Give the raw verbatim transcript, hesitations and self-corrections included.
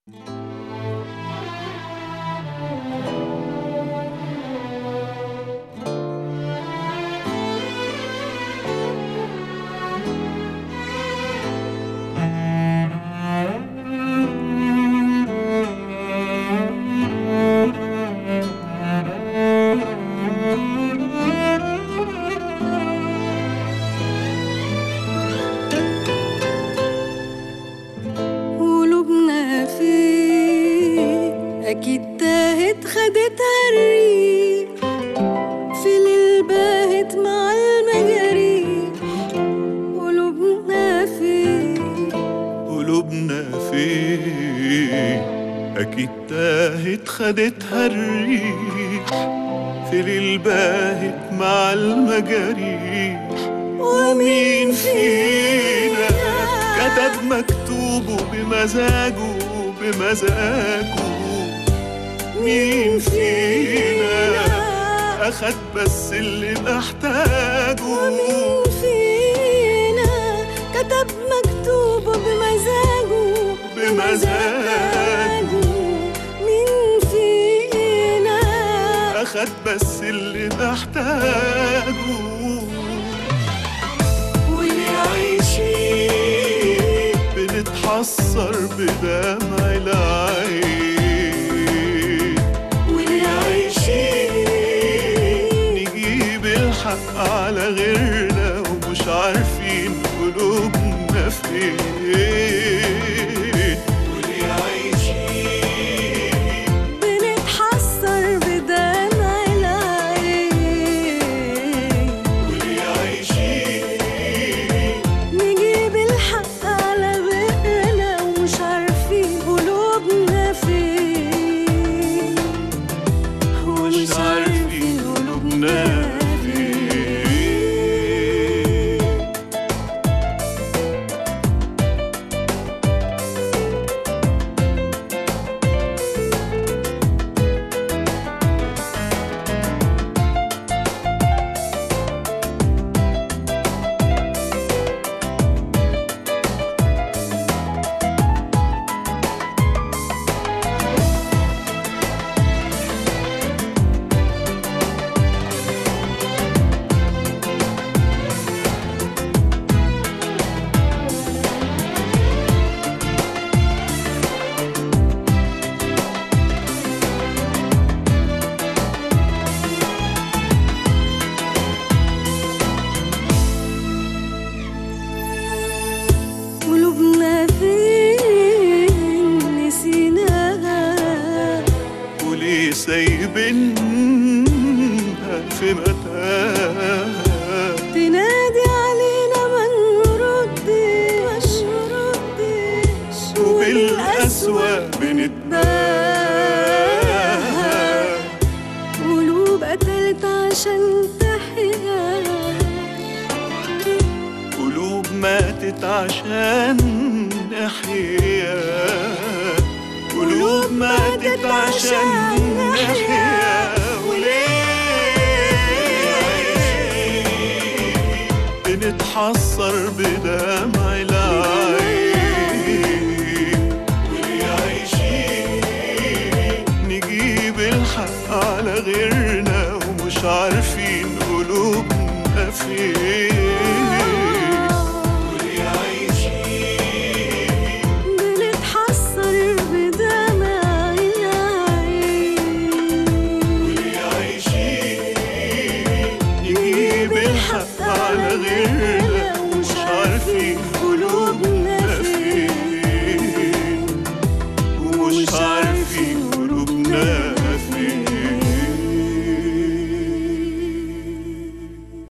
أكيد تاهت خدتها الريح في ليل باهت مع المجاريح. قلوبنا فين قلوبنا فين أكيد تاهت خدتها الريح في ليل باهت مع المجاريح. ومين فينا كتب مكتوبه بمزاجه بمزاجه؟ مين فينا أخد بس اللي محتاجه؟ ومين فينا كتب مكتوبه بمزاجه بمزاجه؟ مين فينا أخد بس اللي محتاجه؟ واللي عايشين بنتحسر بدمع العين، على غيرنا ومش عارفين قلوبنا فين. واللي عايشين بنتحسر بدمع العين، واللي عايشين نجيب الحق على غيرنا ومش عارفين قلوبنا فين. ومش عارفين قلوبنا قلوبنا فين نسيناها؟ وليه سايبينها في متاهة؟ تنادي علينا ما نردش وبالقسوة بنتباهى. قلوب قتلت عشان تحيا، قلوب ماتت عشان نحيا، قلوب ماتت عشان نحيا. وليه بنتحسر بدمع العين؟ واللي عايشين نجيب الحق على غيرنا ومش عارفين قلوبنا فين.